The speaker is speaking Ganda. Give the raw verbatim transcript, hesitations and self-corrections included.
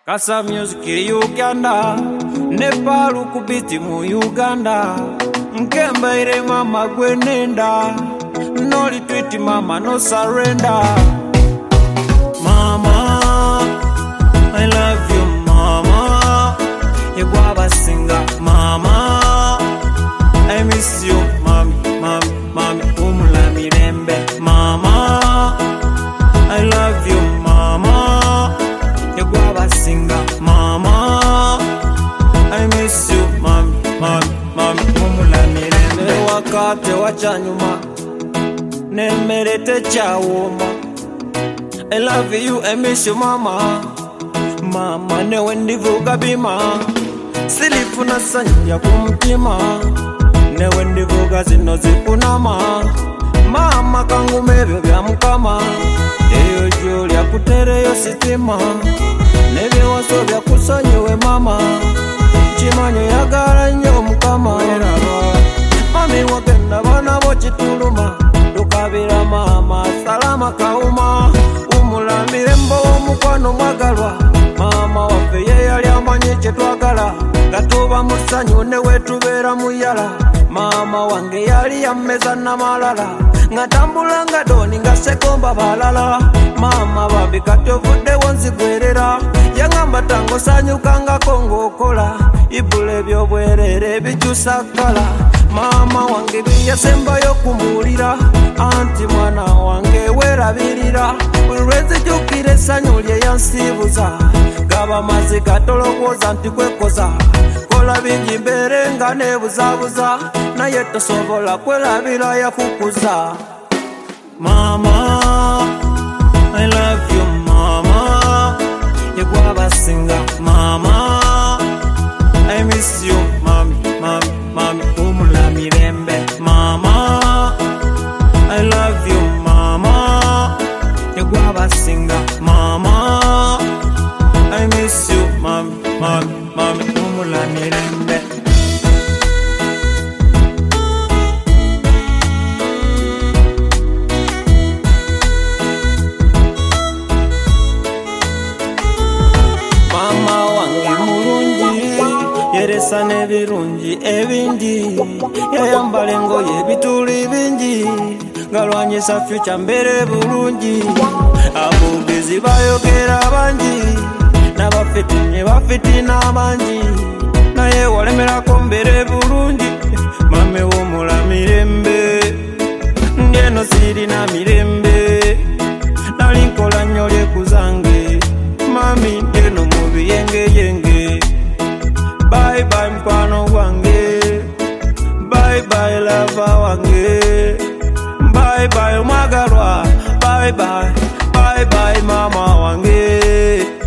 Kasa music Uganda, Nepal kubiti mu Uganda. Nkembaire mama gwenenda, no retreat mama no surrender. Mama, I love you mama. Yegwaba singa mama, I miss you mami, mami, mami umula mirembe. Mama, I love you mama. Yegwaba singa mama, I miss you mami, mami, mami umula mirembe. Wakate wachanyuma nemerete chawoma. I love you, I miss you mama. Mama newe ndivuga bima, silifuna sanja kumtima. Newe ndivuga zino zikunama. Mama kangu mebyo bya mukama. Eyo joli ya kutereyo sitima. Nebe waso bya kusanyiwe mama. Chimanyo yagala nyo mukama. Mami wagenda bana bochituluma. Tukabira mama salama kauma. Umulamire mbo mukwano mwagalwa. Mama waffe ye yali amanyi kye twagala. Gatuba musanyu ne wetubera muyala. Mama wange yali yammeza namalala. Ngatambula nga doni nga sekomba balala. Mama babi kati ovuddewo nzigwerera. Yangamba tango sanyukangako ng'okola. Ibula ebyobwerere bikyusa kkala. Mama wange byeyasembayo kumuwulira. Anti mwana wange werabirira. Buli lwenzijukira essanyu lye yansiibuza. Gaba mazzi gatolowooza nti kwekoza. Kola bingi mbeere nga neebuzaabuza. Naye tosobola kwerabira yakukuza. Mama, I love you mama. Yegwaba singa mama, I miss you mami, mami, mami umula mirembe. Mama, I love you mama. Yegwaba singa mama, I miss you mami, mami, mami umula mirembe. Mama wange mulungi, yeresa n'ebirungi ebingi. Yayambala engoye ebituli bingi. Galwanyisa future mbere bulungi. Abogezi bayogera bangi. N'abafitini bafitina bangi. Naye walemerako mbere bulungi. Mame w'omula mirembe. Ngeno sirina mirembe. Nali nkola nnyo lyekuzange. Mami ngeno mubi yenge yenge. Bye bye mkwano wange. Bye bye lava wange. Bye bye mwagalwa. Bye bye. Bye bye mama wange.